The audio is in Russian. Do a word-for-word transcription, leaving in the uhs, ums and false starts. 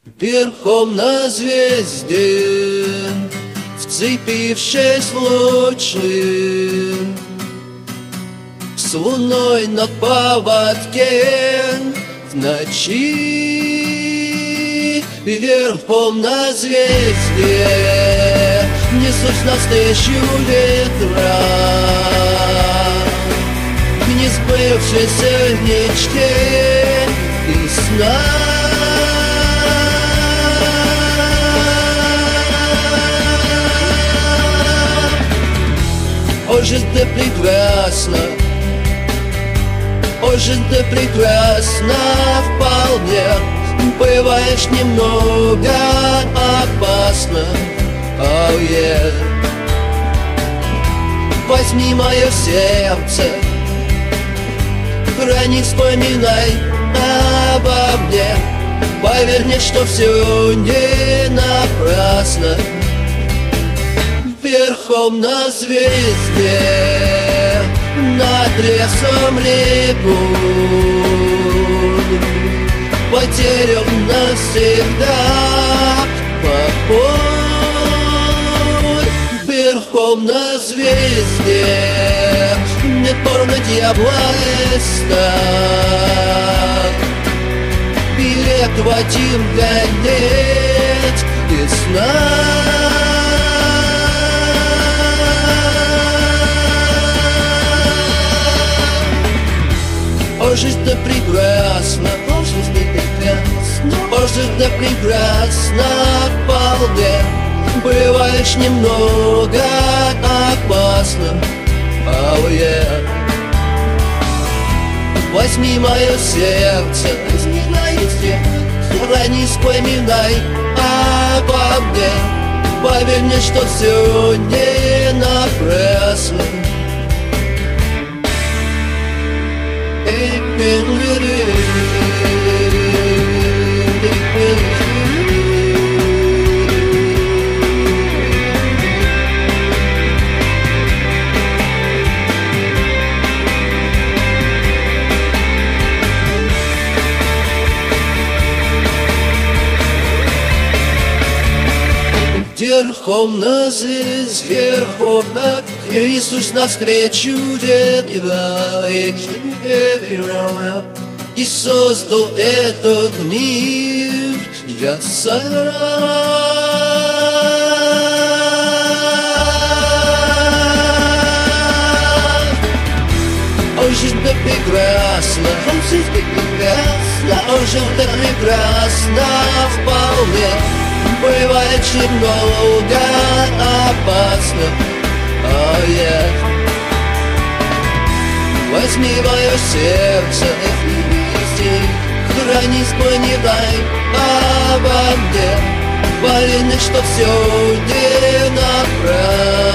Верхом на звезде, вцепившись в лучи, с луной на поводке в ночи. Верхом на звезде несусь навстречу ветра к несбывшейся мечте и сна. О, жизнь, ты прекрасна, о, жизнь, ты прекрасна вполне. Бываешь немного опасно, oh, yeah. Возьми мое сердце, храни, вспоминай обо мне. Поверь мне, что все не напрасно. Верхом на звезде, над лесом лягу, потерян навсегда покой. Верхом на звезде нет порно дьявола стать. Билет в один конец и сна. О, жизнь, ты прекрасна, о, жизнь, ты прекрасна, о, жизнь, ты прекрасна вполне. Бываешь немного опасно, oh, yeah. Возьми мое сердце, возьми мое сердце, храни, вспоминай обо мне. Поверь мне, что все не напрасно. Верхом на звезде, верхом на Иисус навстречу дерева, и создал этот мир для царя. О, жизнь, ты прекрасна, о, жизнь, ты прекрасна, о, жизнь, ты прекрасна вполне. Бывает немного опасно, oh, yeah. Возьми мое сердце, храни, вспоминай обо мне. Поверь мне, что все не напрасно.